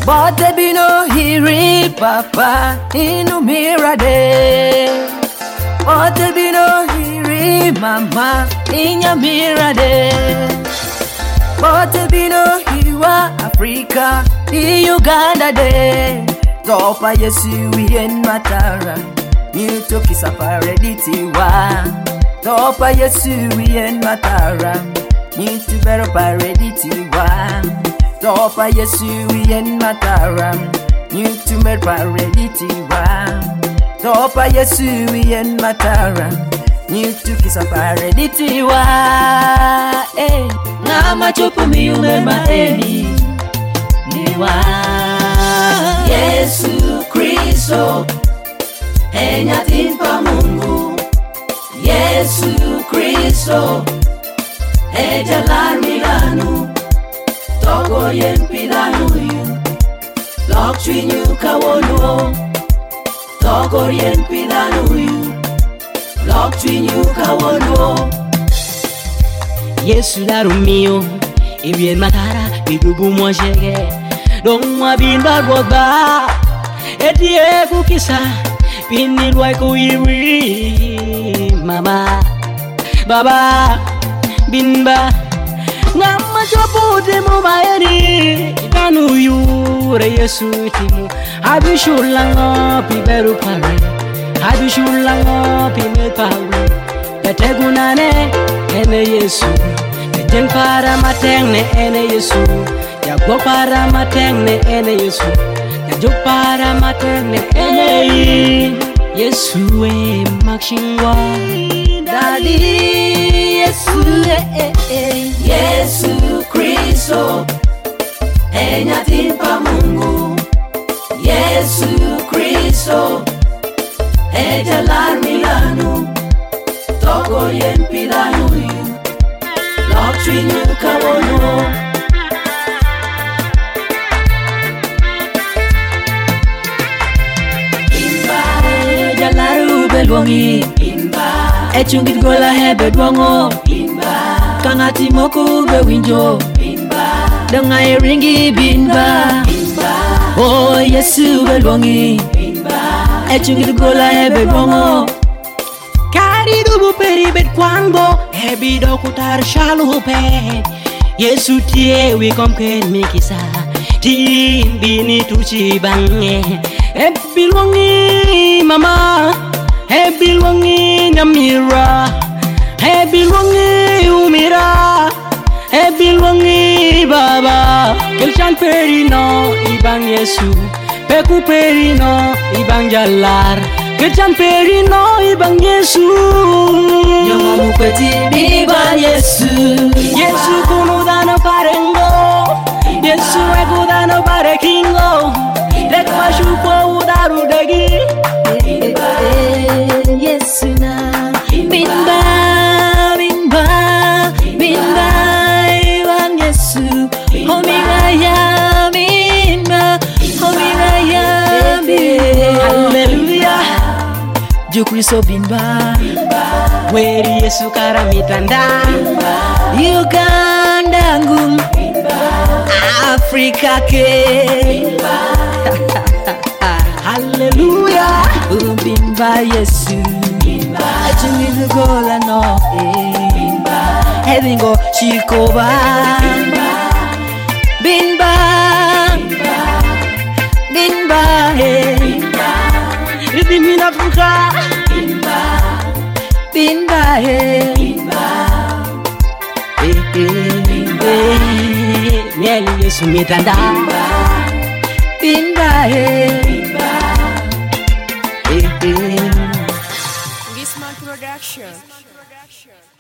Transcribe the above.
Bote bino hiri papa inu mirade. Bote bino hiri mama inya mirade. Bote bino hiwa Africa I Uganda de. Topa Yesu yen matara. Nito kisapa ready tiwa. Topa Yesu yen matara. Nito beropa ready tiwa. Topa Yesu yen matara. Nito beropa ready tiwa. Topa Yesu yen matara. Nito kisapa ready tiwa. Na machopo miume maeni niwa. Yesu Kristo enyatin pa Mungu. Yesu Kristo ejalan milanu. Togo yen pidanu yu lok chwinyu kawono. Togo yen pidanu yu lok chwinyu kawono. Yesu darumio ibien matara bidubu mojege. Dong mabin bagoba etie kukisa pinil wai ko iri mama baba binba ngama jopo demo bayani kanu yure Yesu timu abishulango piberu pare abishulango pime pawe kategunane ene Yesu keten para mateng ene Yesu. Jago para mateng ene Yesu. Jago para mateng ene Yesu makshingwa. Dali Yesu Yesu Kristo enyatin pa Mungu. Yesu Kristo ejalan milanu. Togo yen pidanu yu lok chwinyu kawono. Belwangi imba echungit gola hebe dwango imba kangati moku be winjo imba danga eringi binba imba oh Yesu belwangi imba echungit gola hebe dwango kari dubu peri bet kwango hebi dokutar shalupe Yesu tie wi komken mikisa ti bini tuchi bange ebilwangi mama ebilwangi nyamira ebilwangi umira ebilwangi baba kelchan perino ibang Yesu peku perino ibang jalar kelchan perino ibang Yesu nyamu kweti ibang Yesu. Yesu kunudano parengo Yesu ekudano parekingo lekwa shupo udaru degi Yesu na binba binba binba ibang Yesu. Homingaya binba homingaya binba. Hallelujah. Jukristo binba Weri Yesu karamitanda Uganda ngum Afrika ke Hallelujah. Bimba Yesu Chungi gola no Hevingo shikoba Bimba Bimba Redeeming Africa. Bimba Neli Yesu mitanda Bimba Gisman Production.